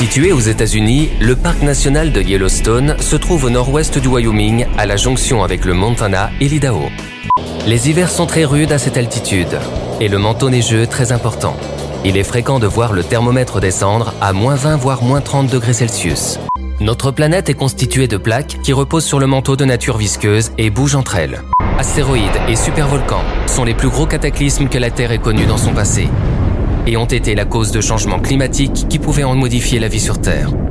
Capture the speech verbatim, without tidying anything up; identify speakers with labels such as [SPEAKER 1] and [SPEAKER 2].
[SPEAKER 1] Situé aux États-Unis, le parc national de Yellowstone se trouve au nord-ouest du Wyoming, à la jonction avec le Montana et l'Idaho. Les hivers sont très rudes à cette altitude et le manteau neigeux très important. Il est fréquent de voir le thermomètre descendre à moins vingt voire moins trente degrés Celsius. Notre planète est constituée de plaques qui reposent sur le manteau de nature visqueuse et bougent entre elles. Astéroïdes et supervolcans sont les plus gros cataclysmes que la Terre ait connus dans son passé et ont été la cause de changements climatiques qui pouvaient en modifier la vie sur Terre.